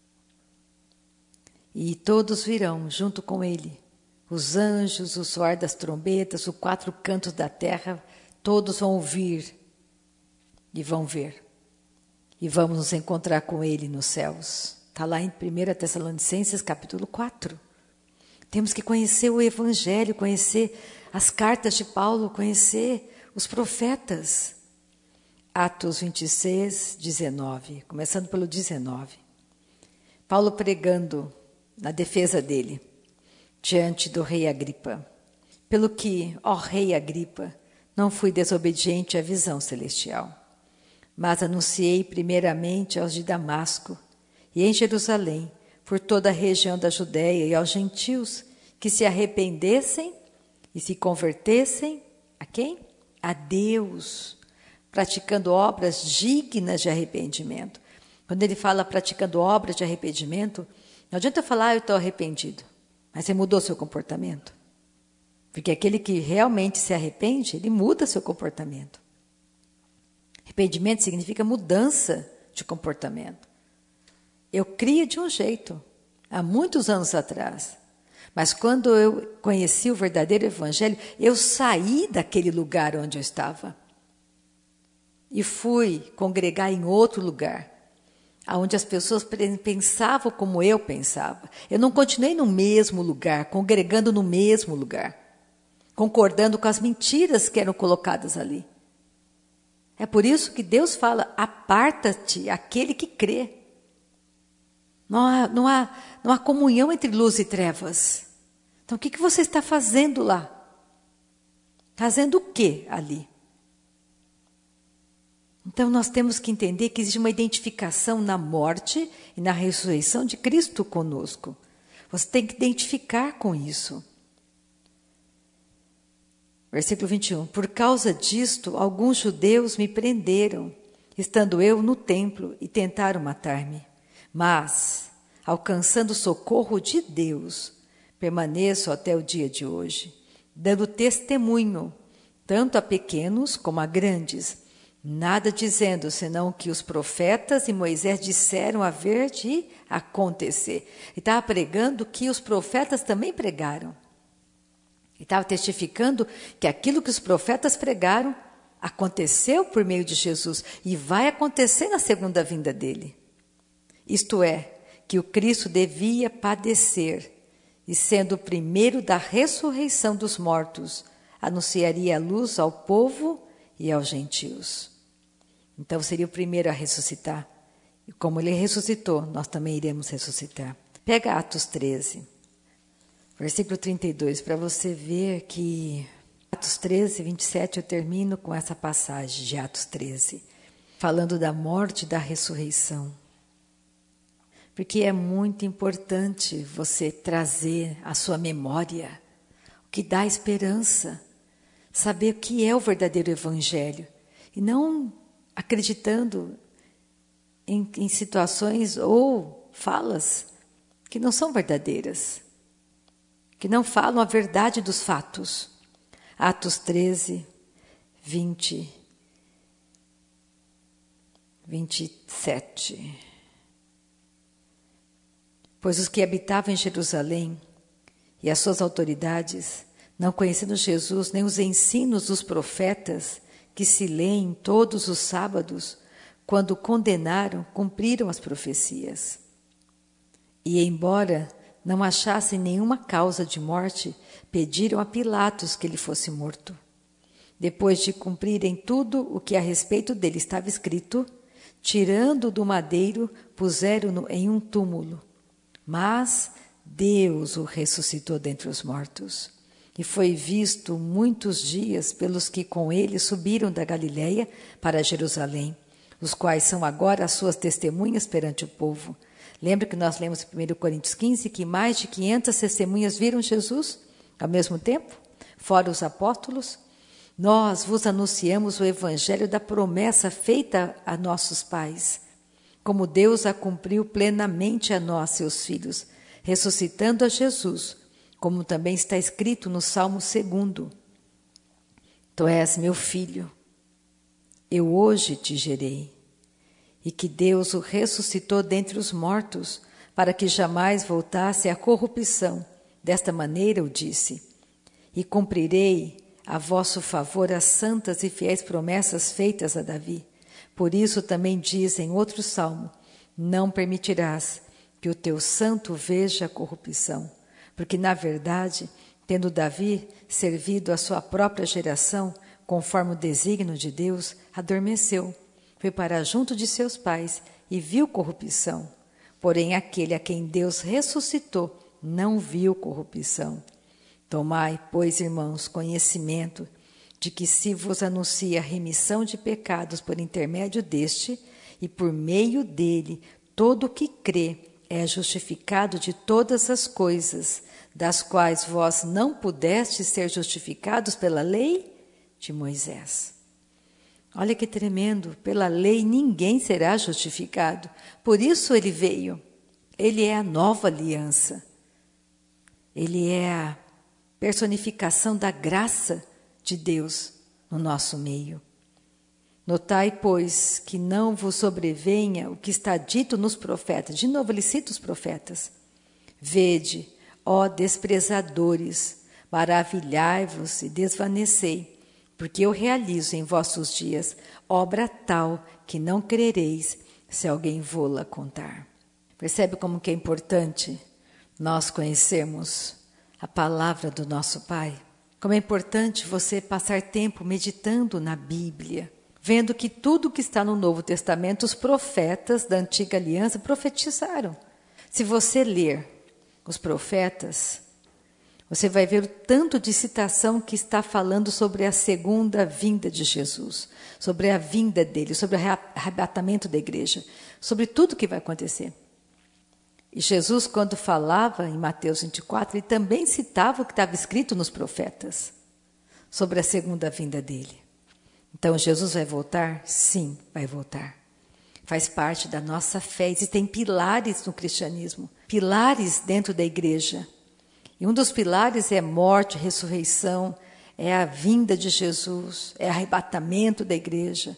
E todos virão junto com ele. Os anjos, o soar das trombetas, os quatro cantos da terra, todos vão ouvir e vão ver. E vamos nos encontrar com ele nos céus. Está lá em primeira Tessalonicenses, capítulo quatro. Temos que conhecer o Evangelho, conhecer as cartas de Paulo, conhecer os profetas. Atos vinte e seis, dezenove, começando pelo dezenove. Paulo pregando na defesa dele, diante do rei Agripa. Pelo que, ó rei Agripa, não fui desobediente à visão celestial, mas anunciei primeiramente aos de Damasco e em Jerusalém, por toda a região da Judéia e aos gentios, que se arrependessem e se convertessem a quem? A Deus, praticando obras dignas de arrependimento. Quando ele fala praticando obras de arrependimento, não adianta falar, ah, eu estou arrependido, mas você mudou seu comportamento. Porque aquele que realmente se arrepende, ele muda seu comportamento. Arrependimento significa mudança de comportamento. Eu cria de um jeito, há muitos anos atrás, mas quando eu conheci o verdadeiro evangelho, eu saí daquele lugar onde eu estava e fui congregar em outro lugar, onde as pessoas pensavam como eu pensava. Eu não continuei no mesmo lugar, congregando no mesmo lugar, concordando com as mentiras que eram colocadas ali. É por isso que Deus fala, aparta-te aquele que crê. Não há, não, há, não há comunhão entre luz e trevas. Então, o que, que você está fazendo lá? Fazendo o que ali? Então, nós temos que entender que existe uma identificação na morte e na ressurreição de Cristo conosco. Você tem que identificar com isso. Versículo vinte e um. Por causa disto, alguns judeus me prenderam, estando eu no templo, e tentaram matar-me. Mas, alcançando o socorro de Deus, permaneço até o dia de hoje, dando testemunho, tanto a pequenos como a grandes, nada dizendo, senão que os profetas e Moisés disseram haver de acontecer. E estava pregando que os profetas também pregaram. E estava testificando que aquilo que os profetas pregaram aconteceu por meio de Jesus e vai acontecer na segunda vinda dele. Isto é, que o Cristo devia padecer e, sendo o primeiro da ressurreição dos mortos, anunciaria a luz ao povo e aos gentios. Então seria o primeiro a ressuscitar. E como ele ressuscitou, nós também iremos ressuscitar. Pega Atos treze, versículo trinta e dois, para você ver que Atos treze, vinte e sete, eu termino com essa passagem de Atos treze, falando da morte e da ressurreição. Porque é muito importante você trazer à sua memória o que dá esperança, saber o que é o verdadeiro evangelho, e não acreditando em, em situações ou falas que não são verdadeiras, que não falam a verdade dos fatos. Atos treze, vinte, vinte e sete. Pois os que habitavam em Jerusalém e as suas autoridades, não conhecendo Jesus nem os ensinos dos profetas que se leem todos os sábados, quando condenaram, cumpriram as profecias. E, embora não achassem nenhuma causa de morte, pediram a Pilatos que ele fosse morto. Depois de cumprirem tudo o que a respeito dele estava escrito, tirando-o do madeiro, puseram-no em um túmulo. Mas Deus o ressuscitou dentre os mortos, e foi visto muitos dias pelos que com ele subiram da Galiléia para Jerusalém, os quais são agora as suas testemunhas perante o povo. Lembra que nós lemos em primeira Coríntios quinze que mais de quinhentas testemunhas viram Jesus ao mesmo tempo, fora os apóstolos? Nós vos anunciamos o evangelho da promessa feita a nossos pais, como Deus a cumpriu plenamente a nós, seus filhos, ressuscitando a Jesus, como também está escrito no Salmo segundo. Tu és meu filho, eu hoje te gerei. E que Deus o ressuscitou dentre os mortos, para que jamais voltasse à corrupção. Desta maneira o disse: e cumprirei a vosso favor as santas e fiéis promessas feitas a Davi. Por isso também diz em outro salmo: não permitirás que o teu santo veja a corrupção. Porque, na verdade, tendo Davi servido a sua própria geração, conforme o desígnio de Deus, adormeceu, foi para junto de seus pais e viu corrupção. Porém, aquele a quem Deus ressuscitou não viu corrupção. Tomai, pois, irmãos, conhecimento de que se vos anuncia a remissão de pecados por intermédio deste, e por meio dele todo o que crê é justificado de todas as coisas, das quais vós não pudestes ser justificados pela lei de Moisés. Olha que tremendo, pela lei ninguém será justificado. Por isso ele veio. Ele é a nova aliança. Ele é a personificação da graça de Deus no nosso meio. Notai, pois, que não vos sobrevenha o que está dito nos profetas. De novo, ele cita os profetas. Vede, ó desprezadores, maravilhai-vos e desvanecei, porque eu realizo em vossos dias obra tal que não crereis se alguém vô-la contar. Percebe como que é importante nós conhecermos a palavra do nosso Pai? Como é importante você passar tempo meditando na Bíblia, vendo que tudo que está no Novo Testamento, os profetas da Antiga Aliança profetizaram. Se você ler os profetas, você vai ver o tanto de citação que está falando sobre a segunda vinda de Jesus, sobre a vinda dele, sobre o arrebatamento da igreja, sobre tudo que vai acontecer. E Jesus, quando falava em Mateus vinte e quatro, ele também citava o que estava escrito nos profetas sobre a segunda vinda dele. Então, Jesus vai voltar? Sim, vai voltar. Faz parte da nossa fé. Existem pilares no cristianismo, pilares dentro da igreja. E um dos pilares é morte, ressurreição, é a vinda de Jesus, é o arrebatamento da igreja.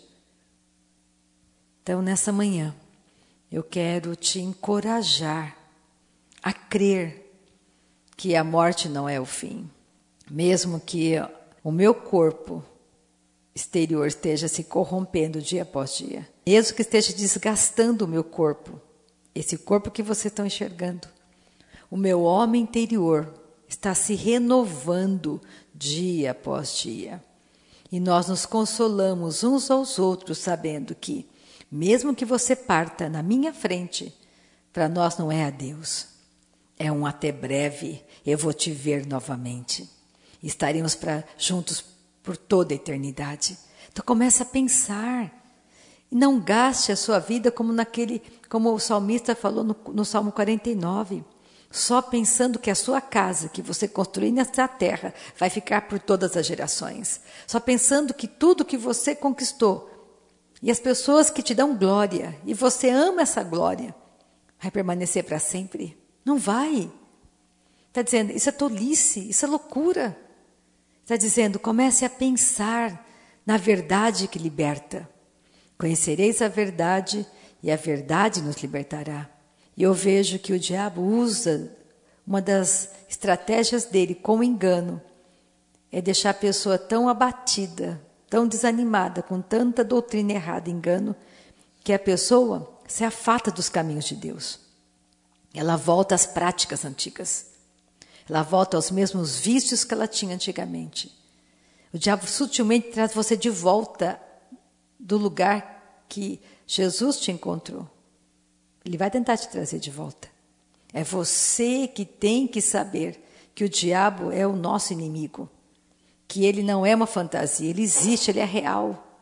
Então, nessa manhã, eu quero te encorajar a crer que a morte não é o fim. Mesmo que o meu corpo exterior esteja se corrompendo dia após dia. Mesmo que esteja desgastando o meu corpo, esse corpo que vocês estão enxergando. O meu homem interior está se renovando dia após dia. E nós nos consolamos uns aos outros sabendo que, mesmo que você parta na minha frente, para nós não é adeus. É um até breve, eu vou te ver novamente. Estaremos pra, juntos por toda a eternidade. Então comece a pensar. E não gaste a sua vida como naquele, como o salmista falou no, no Salmo quarenta e nove. Só pensando que a sua casa, que você construiu nessa terra, vai ficar por todas as gerações. Só pensando que tudo que você conquistou, e as pessoas que te dão glória, e você ama essa glória, vai permanecer para sempre? Não vai. Está dizendo, isso é tolice, isso é loucura. Está dizendo, comece a pensar na verdade que liberta. Conhecereis a verdade e a verdade nos libertará. E eu vejo que o diabo usa, uma das estratégias dele com engano, é deixar a pessoa tão abatida, tão desanimada, com tanta doutrina errada, engano, que a pessoa se afasta dos caminhos de Deus. Ela volta às práticas antigas. Ela volta aos mesmos vícios que ela tinha antigamente. O diabo sutilmente traz você de volta do lugar que Jesus te encontrou. Ele vai tentar te trazer de volta. É você que tem que saber que o diabo é o nosso inimigo. Que ele não é uma fantasia, ele existe, ele é real.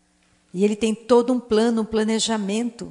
E ele tem todo um plano, um planejamento.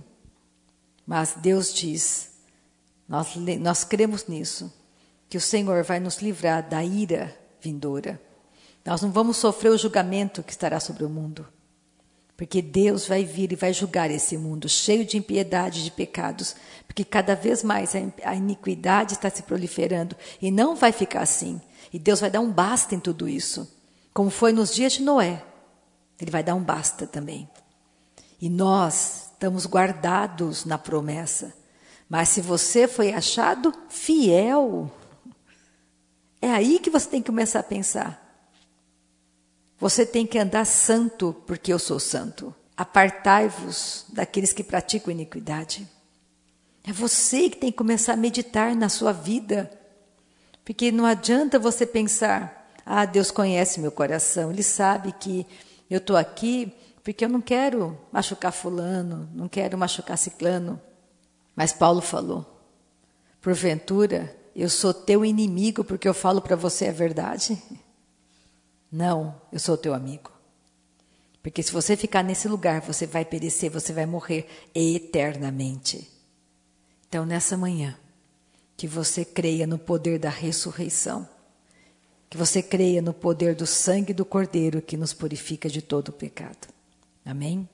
Mas Deus diz, nós, nós cremos nisso, que o Senhor vai nos livrar da ira vindoura. Nós não vamos sofrer o julgamento que estará sobre o mundo. Porque Deus vai vir e vai julgar esse mundo cheio de impiedade, de pecados. Porque cada vez mais a iniquidade está se proliferando. E não vai ficar assim. E Deus vai dar um basta em tudo isso. Como foi nos dias de Noé. Ele vai dar um basta também. E nós estamos guardados na promessa. Mas se você foi achado fiel, é aí que você tem que começar a pensar. Você tem que andar santo, porque eu sou santo. Apartai-vos daqueles que praticam iniquidade. É você que tem que começar a meditar na sua vida. Porque não adianta você pensar, ah, Deus conhece meu coração, Ele sabe que eu estou aqui porque eu não quero machucar fulano, não quero machucar ciclano. Mas Paulo falou, porventura, eu sou teu inimigo porque eu falo para você a verdade? Não, eu sou teu amigo. Porque se você ficar nesse lugar, você vai perecer, você vai morrer eternamente. Então, nessa manhã, que você creia no poder da ressurreição, que você creia no poder do sangue do Cordeiro que nos purifica de todo o pecado. Amém?